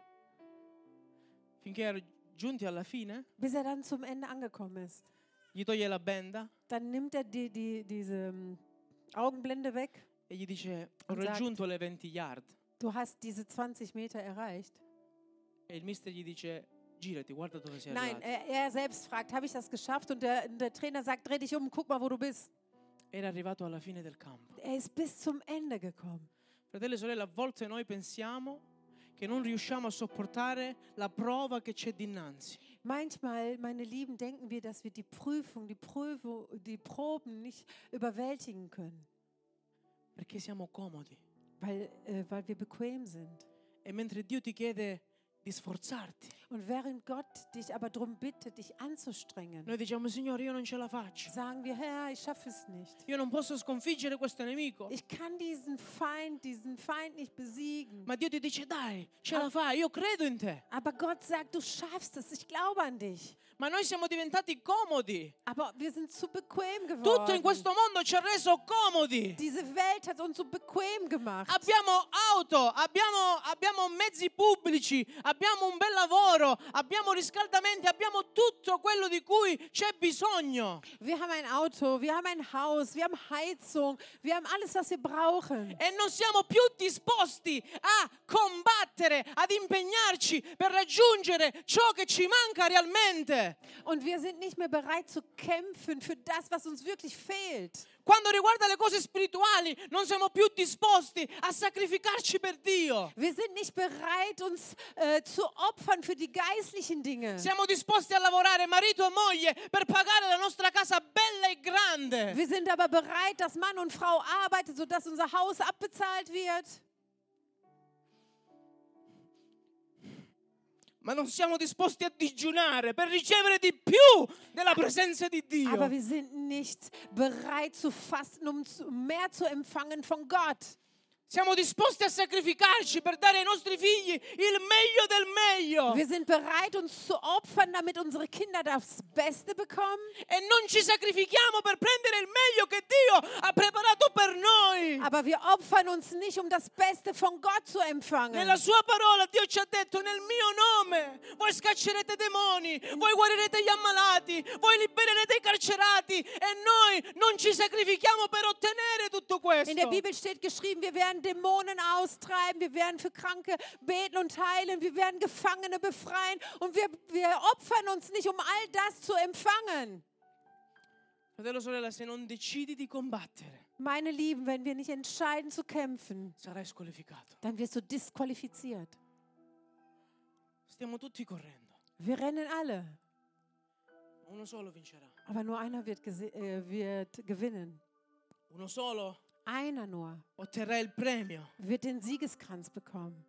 Finché erano giunti alla fine, Bis er dann zum Ende angekommen ist. gli toglie la benda Dann nimmt er diese Augenblende weg. e gli dice ho Esatto. raggiunto le 20 yard. Du hast diese 20 Meter erreicht. E il mister gli dice girati, guarda dove sei Nein, arrivato. er selbst fragt, habe ich das geschafft? Und der Trainer sagt, dreh dich um, guck mal, wo du bist. Era arrivato alla fine del campo. Er ist bis zum Ende gekommen. Fratelli e sorelle, a volte noi pensiamo che non riusciamo a sopportare la prova che c'è dinanzi. Manchmal, meine Lieben, denken wir, dass wir die Proben nicht überwältigen können, Perché siamo comodi. weil wir bequem sind. E mentre Dio ti chiede di sforzarti, Und während Gott dich aber darum bittet, dich anzustrengen, noi diciamo Signore io non ce la faccio. sagen wir, Herr, ich schaffe es nicht. Io non posso sconfiggere questo nemico. Ich kann diesen Feind nicht besiegen. Ma Dio ti dice dai, ce la fai, io credo in te. Aber Gott sagt, du schaffst es, ich glaube an dich. Ma noi siamo diventati comodi. Aber wir sind zu bequem Tutto in geworden. questo mondo ci ha reso comodi. Diese Welt hat uns so bequem gemacht. Abbiamo auto, abbiamo mezzi pubblici, abbiamo un bel lavoro, abbiamo riscaldamenti, abbiamo tutto quello di cui c'è bisogno. Wir haben ein Auto, wir haben ein Haus, wir haben Heizung, wir haben alles, was wir brauchen. E non siamo più disposti a combattere, ad impegnarci per raggiungere ciò che ci manca realmente. Und wir sind nicht mehr bereit zu kämpfen für das, was uns wirklich fehlt. Quando riguarda le cose spirituali, non siamo più disposti a sacrificarci per Dio. Wir sind nicht bereit, uns zu opfern für die geistlichen Dinge. Siamo disposti a lavorare marito e moglie per pagare la nostra casa bella e grande. Wir sind aber bereit, dass Mann und Frau arbeiten, sodass unser Haus abbezahlt wird. Ma non siamo disposti a digiunare per ricevere di più della presenza di Dio. Aber wir sind nicht bereit zu fasten, um mehr zu empfangen von Gott. Siamo disposti a sacrificarci per dare ai nostri figli il meglio del meglio. Wir sind bereit, uns zu opfern, damit unsere Kinder das Beste bekommen. E non ci sacrifichiamo per prendere il meglio che Dio ha preparato per noi. Aber wir opfern uns nicht, um das Beste von Gott zu empfangen. Nella sua parola Dio ci ha detto nel mio nome voi scaccerete demoni, voi guarirete gli ammalati, voi libererete i carcerati e noi non ci sacrifichiamo per ottenere tutto questo. In der Bibel steht geschrieben, wir werden Dämonen austreiben, wir werden für Kranke beten und heilen, wir werden Gefangene befreien und wir opfern uns nicht, um all das zu empfangen. Fratello, sorella, se non decidi di combattere, Meine Lieben, wenn wir nicht entscheiden zu kämpfen, sarai squalificato. dann wirst du disqualifiziert. Stiamo tutti correndo. Wir rennen alle. Uno solo vincerà. Aber nur einer wird gewinnen. Uno solo Einer nur otterrà il premio. wird den Siegeskranz bekommen.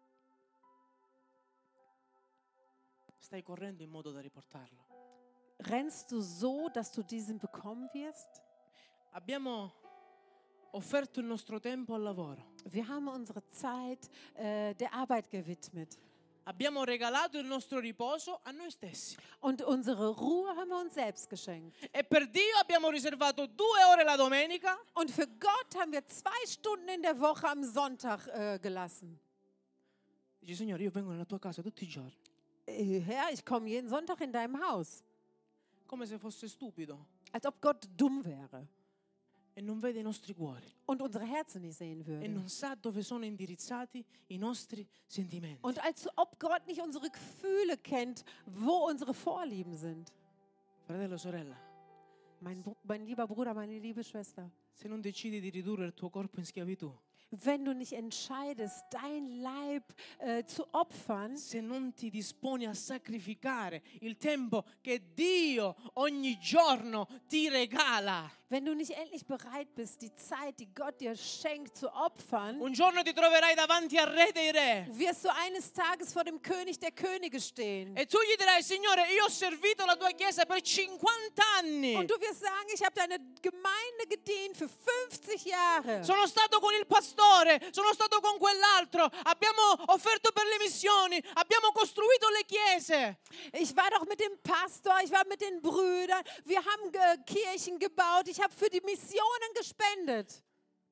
Stai correndo in modo da riportarlo. Rennst du so, dass du diesen bekommen wirst? Abbiamo offerto il nostro tempo al lavoro. Wir haben unsere Zeit der Arbeit gewidmet. Abbiamo regalato il nostro riposo a noi stessi. Und unsere Ruhe haben wir uns selbst geschenkt. E per Dio abbiamo riservato 2 ore la domenica Und für Gott haben wir 2 Stunden in der Woche am Sonntag gelassen. Dici, Signore, io vengo nella tua casa tutti i giorni. Herr, ich komme jeden Sonntag in deinem Haus. Come se fosse stupido Als ob Gott dumm wäre e non vede i nostri cuori und unsere Herzen nicht sehen e würde. non sa dove sono indirizzati i nostri sentimenti. Und als ob Gott nicht unsere Gefühle kennt, wo unsere Vorlieben sind. Fratello, sorella, Mein lieber Bruder, meine liebe Schwester, se non decidi di ridurre il tuo corpo in schiavitù, wenn du nicht entscheidest, dein Leib zu opfern, se non ti disponi a sacrificare il tempo che Dio ogni giorno ti regala, wenn du nicht endlich bereit bist, die Zeit, die Gott dir schenkt, zu opfern, un giorno ti troverai davanti al Re dei Re. wirst du eines Tages vor dem König der Könige stehen. E tu gli dirai, Signore, io ho servito la tua chiesa per 50 anni. Und du wirst sagen, ich habe deine Gemeinde gedient für 50 Jahre. Sono stato con il pastore, sono stato con quell'altro, abbiamo offerto per le missioni, abbiamo costruito le chiese. Ich war doch mit dem Pastor, ich war mit den Brüdern, wir haben Kirchen gebaut, ich habe für die Missionen gespendet.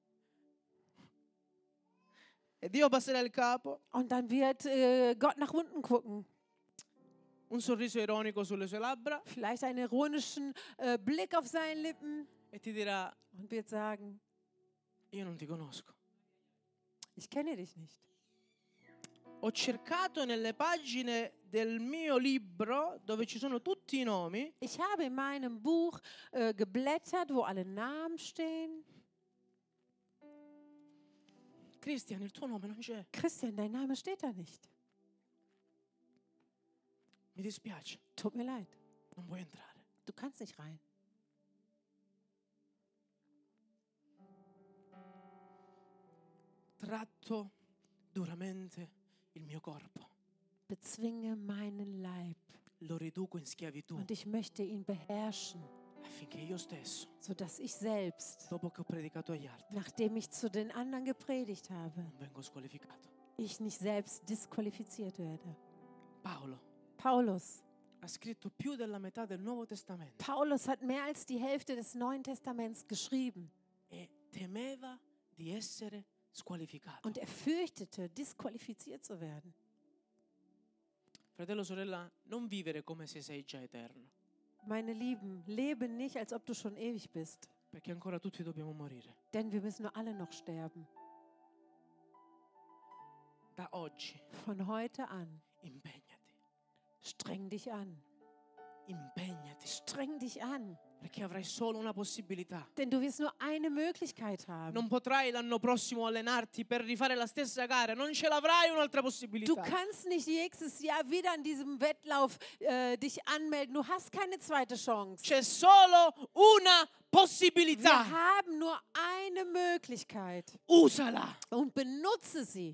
E Dio passerà il capo, Und dann wird Gott nach unten gucken. un sorriso ironico sulle sue labbra Vielleicht einen ironischen Blick auf seinen Lippen e ti dirà, und wird sagen, io non ti conosco. ich kenne dich nicht. Ho cercato nelle pagine del mio libro, dove ci sono tutti i nomi, Ich habe in meinem Buch geblättert, wo alle Namen stehen. Cristian, il tuo nome non c'è. Christian, dein Name steht da nicht. Mi dispiace, Tut mir leid, non puoi entrare. du kannst nicht rein. Tratto duramente il mio corpo, Bezwinge meinen Leib lo riduco in schiavitù und ich möchte ihn beherrschen, affinché io stesso, sodass ich selbst, dopo che ho predicato agli altri, nachdem ich zu den anderen gepredigt habe, non vengo squalificato. ich nicht selbst disqualifiziert werde. Paolo Paulus. ha scritto più della metà del Nuovo Testamento Paulus hat mehr als die Hälfte des Neuen Testaments geschrieben e temeva di essere squalificato. und er fürchtete, disqualifiziert zu werden. Fratello, sorella, non vivere come se sei già eterno, Meine Lieben, lebe nicht, als ob du schon ewig bist, perché ancora tutti dobbiamo morire. denn wir müssen nur alle noch sterben. Da oggi Von heute an, impegnati, streng dich an. impegnati, Streng dich an, perché avrai solo una possibilità. denn du wirst nur eine Möglichkeit haben. Non potrai l'anno prossimo allenarti per rifare la stessa gara, non ce l'avrai un'altra Du possibilità. kannst nicht nächstes Jahr wieder an diesem Wettlauf dich anmelden. Du hast keine zweite Chance. C'è solo una Wir possibilità. haben nur eine Möglichkeit Usala. und benutze sie.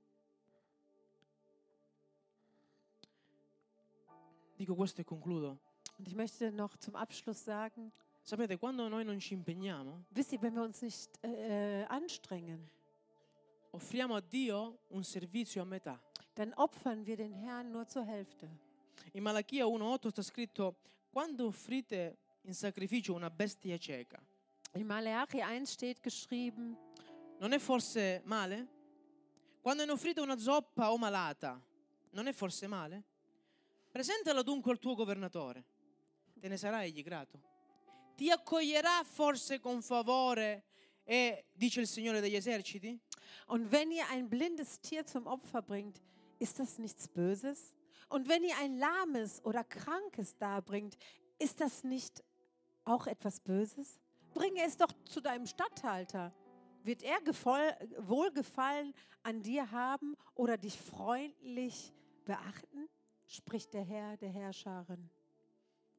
Dico questo e concludo. Und ich möchte noch zum Abschluss sagen, Sapete, quando noi non ci impegniamo, wisst ihr, wenn wir uns nicht anstrengen, offriamo a Dio un servizio a metà. dann opfern wir den Herrn nur zur Hälfte. In Malachia 1:8 sta scritto: quando offrite in sacrificio una bestia cieca, In Malachi 1 steht geschrieben, non è forse male? Quando ne offrite una zoppa o malata, non è forse male? Presentala dunque al tuo governatore, te ne sarà egli grato. Ti accoglierà forse con favore dice il Signore degli eserciti? und wenn ihr ein blindes Tier zum Opfer bringt, ist das nichts Böses? Und wenn ihr ein lahmes oder krankes darbringt, ist das nicht auch etwas Böses? Bringe es doch zu deinem Statthalter. Wird er Wohlgefallen an dir haben oder dich freundlich beachten? Spricht der Herr der Herrscharen.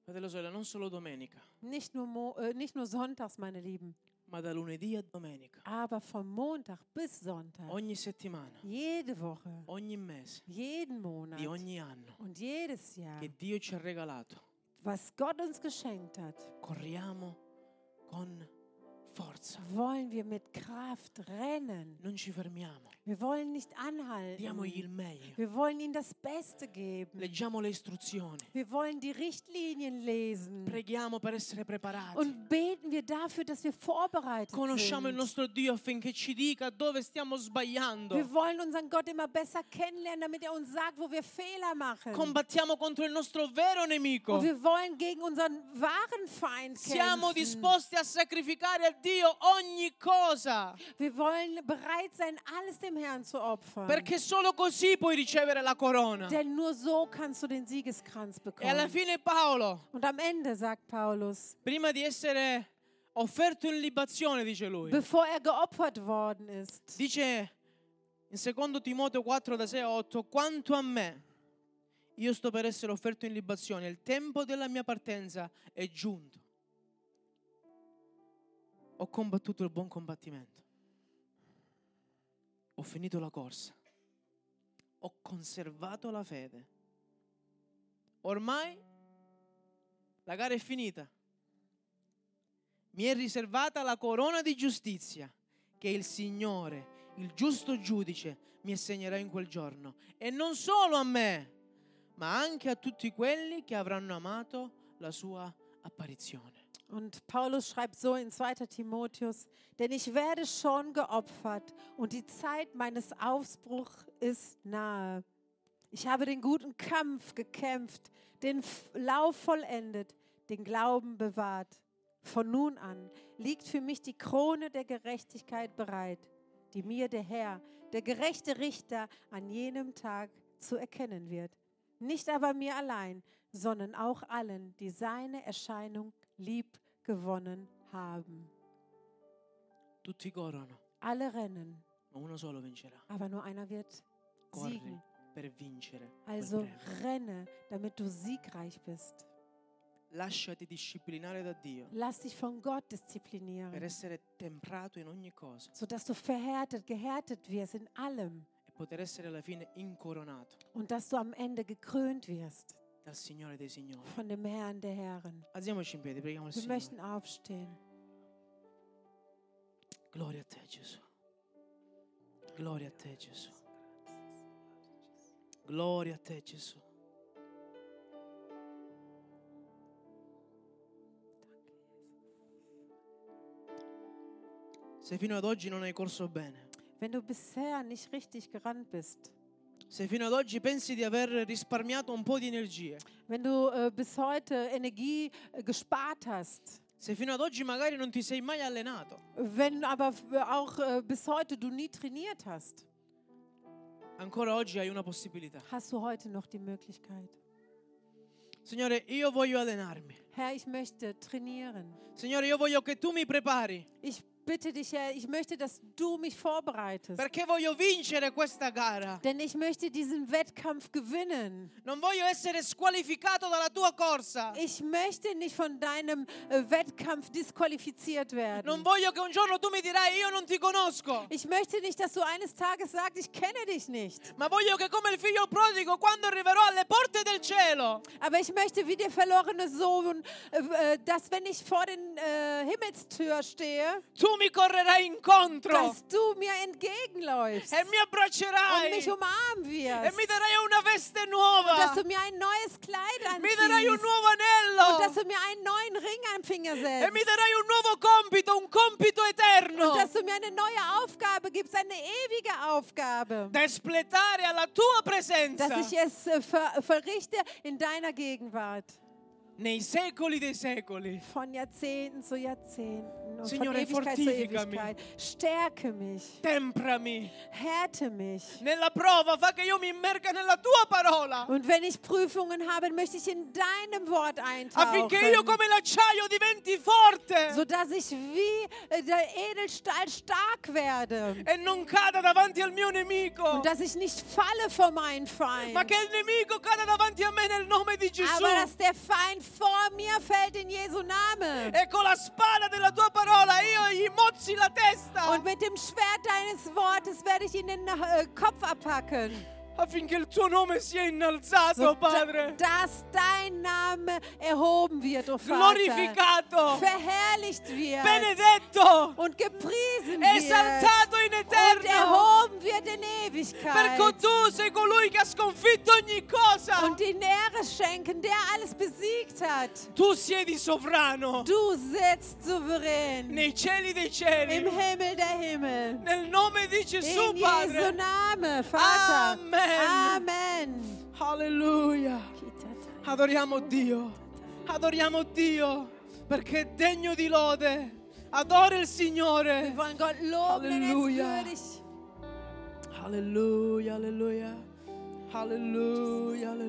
Fratello e sorella, non solo domenica, Nicht nur sonntags, meine Lieben, ma da lunedì a domenica, aber von Montag bis Sonntag, ogni settimana, jede Woche, ogni mese, jeden Monat di ogni anno und jedes Jahr, che Dio ci ha regalato. was Gott uns geschenkt hat, Corriamo con forza, wollen wir mit Kraft rennen. non ci fermiamo, Wir wollen nicht diamogli anhalten. il meglio, Wir wollen ihnen das Beste geben. leggiamo le istruzioni, Wir wollen die Richtlinien lesen. preghiamo per essere preparati, Und beten wir dafür, dass wir vorbereitet conosciamo il sind. nostro Dio affinché ci dica dove stiamo sbagliando, Wir wollen unseren Gott immer besser kennenlernen, damit er uns sagt, wo wir Fehler machen. combattiamo contro il nostro vero nemico, Und wir wollen gegen unseren wahren Feind siamo kämpfen. disposti a sacrificare a Dio ogni cosa, Wir wollen bereit sein, alles dem Herrn zu opfern. perché solo così puoi ricevere la corona. Denn nur so kannst du den Siegeskranz E alla bekommen. fine Paolo, Und am Ende sagt Paulus, prima di essere offerto in libazione, dice lui, bevor er geopfert worden ist, dice in 2 Timoteo 4 da 6 a 8, quanto a me, io sto per essere offerto in libazione, il tempo della mia partenza è giunto. Ho combattuto il buon combattimento. Ho finito la corsa. Ho conservato la fede. Ormai la gara è finita. Mi è riservata la corona di giustizia che il Signore, il giusto giudice, mi assegnerà in quel giorno. E non solo a me, ma anche a tutti quelli che avranno amato la sua apparizione. und Paulus schreibt so in 2. Timotheus, denn ich werde schon geopfert und die Zeit meines Aufbruchs ist nahe. Ich habe den guten Kampf gekämpft, den Lauf vollendet, den Glauben bewahrt. Von nun an liegt für mich die Krone der Gerechtigkeit bereit, die mir der Herr, der gerechte Richter, an jenem Tag zu erkennen wird. Nicht aber mir allein, sondern auch allen, die seine Erscheinung lieb gewonnen haben. Tutti corrono, Alle rennen, ma uno solo vincerà. aber nur einer wird Corri siegen. per vincere quel Also premio. renne, damit du siegreich bist. Lasciati disciplinare da Dio Lass dich von Gott per disziplinieren, essere temprato in ogni cosa sodass du gehärtet wirst in allem e poter essere alla fine incoronato und dass du am Ende gekrönt wirst dal Signore dei Signori. von dem Herrn der Herren. Alziamoci in piedi, preghiamo il Wir Signore. möchten aufstehen. Gloria a te Gesù. Gloria a te Gesù. Gloria a te Gesù. Se fino ad oggi non hai corso bene, Wenn du bisher nicht richtig gerannt bist, se fino ad oggi pensi di aver risparmiato un po' di energie, wenn du bis heute Energie gespart hast, se fino ad oggi magari non ti sei mai allenato, wenn aber auch bis heute du nie trainiert hast, ancora oggi hai una possibilità. hast du heute noch die Möglichkeit. Signore, io voglio allenarmi. Herr, ich möchte trainieren. Signore, io voglio che tu mi prepari, Ich bitte dich, Herr, ich möchte, dass du mich vorbereitest. perché voglio vincere questa gara. Denn ich möchte diesen Wettkampf gewinnen. Non voglio essere squalificato dalla tua corsa. Ich möchte nicht von deinem Wettkampf disqualifiziert Non werden. voglio che un giorno tu mi dirai io non ti conosco, Ich möchte nicht, dass du eines Tages sagst, ich kenne dich nicht. ma voglio che come il figlio prodigo, quando arriverò alle porte del cielo, Aber ich möchte wie der verlorene Sohn, dass wenn ich vor den Himmelstür stehe, tu mi correrai incontro dass du mir entgegenläufst e mi und abbraccerai mich umarmen e wirst. mi darai una veste Und dass nuova, du mir ein neues Kleid mi darai un anziehst. nuovo Und dass anello du mir einen neuen Ring am Finger e setzt. mi darai un nuovo compito, un compito eterno Und dass du mir eine neue Aufgabe gibst, eine ewige Aufgabe. da espletare alla tua Dass presenza ich es verrichte in deiner Gegenwart. nei secoli dei secoli. Von Jahrzehnten zu Jahrzehnten. Und von Signore, Ewigkeit zu fortificami. Ewigkeit. Stärke mich. Temprami Härte mich. nella prova, fa che io mi immerga nella tua parola, Und wenn ich Prüfungen habe, möchte ich in deinem Wort affinché io eintauchen. come l'acciaio diventi forte Sodass ich wie der Edelstahl stark werde. e non cada davanti al mio nemico, Und dass ich nicht falle vor meinen Feind. ma che il nemico cada davanti a me nel nome di di Gesù. aber dass der Feind vor mir fällt in Jesu Namen. E con la spada della tua parola io gli mozzi la testa. Und mit dem Schwert deines Wortes werde ich ihn den Kopf abhacken. Affinché il tuo nome sia innalzato, So, Padre. dass dein Name erhoben wird, o Vater. Glorificato, Verherrlicht wird benedetto, und gepriesen wird esaltato in und eterno. erhoben wird in Perché Ewigkeit. tu sei colui che ha sconfitto ogni cosa. Und die Ehre schenken, der alles besiegt hat. Tu siedi sovrano Du sitzt souverän nei cieli dei im cieli. Himmel der Himmel. Nel nome di Gesù, In Jesu Padre. Name, Vater. Amen. Amen. Alleluia. Adoriamo Dio. Adoriamo Dio perché è degno di lode. Adora il Wir Signore. wollen Gott loben, denn er ist Halleluja. würdig. Alleluia, alleluia. Alleluia.